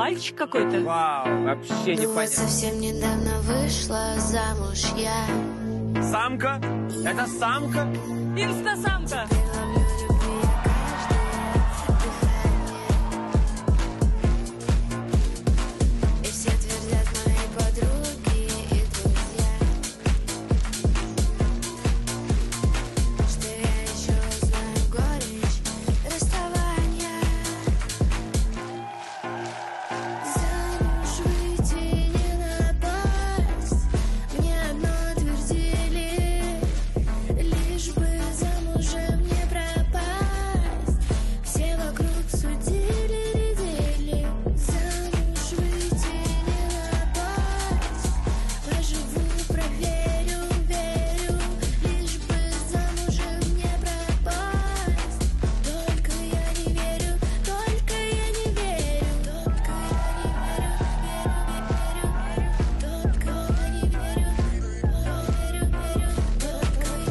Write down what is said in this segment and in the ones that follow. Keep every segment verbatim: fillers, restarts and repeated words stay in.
мальчик какой-то. Вау, вообще Ну вот непонятно. совсем недавно вышла замуж я. Самка? Это самка? Инстасамка. Преломлю любви каждое дыхание. И все твердят мои подруги и друзья, что я еще знаю горечь расставания. Замуж выйти не напасть, мне одно твердили, лишь бы замужем не пропасть. Все вокруг судили, рядили. Замуж выйти не напасть, поживу, проверю, верю, лишь бы замужем не пропасть. Только я не верю, только я не верю, только я не верю, верю, верю, верю, только я не верю, верю,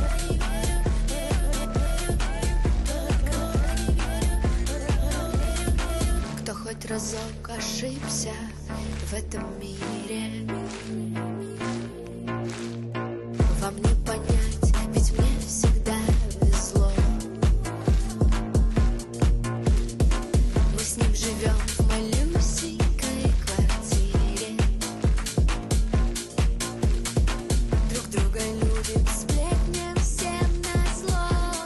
верю, верю, верю, верю, верю, верю. Кто хоть разок ошибся в этом мире, вам не понять, ведь мне всегда везло. Мы с ним живем в малюсенькой квартире, друг друга любим, сплетням всем назло.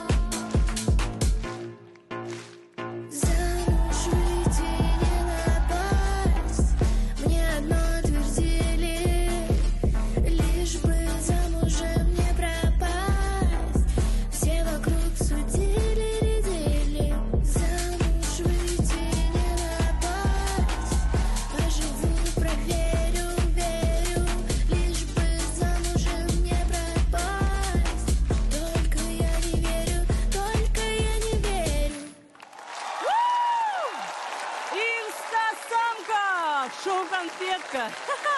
Замуж выйти не напасть, мне одно твердили, лишь бы замужем не пропасть. Все вокруг судили, рядили. Замуж выйти не напасть, поживу, проверю, верю, лишь бы замужем не пропасть. Только я не верю, только я не верю. Инстасамка. Шоу «Конфетка».